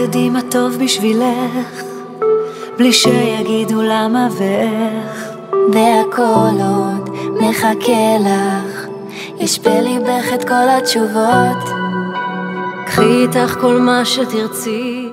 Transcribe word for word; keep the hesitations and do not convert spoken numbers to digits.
יודעים מה טוב בשבילך, בלי שיגידו למה ואיך, והכל עוד מחכה לך, יש בליבך את כל התשובות. קחי איתך כל מה שתרצי,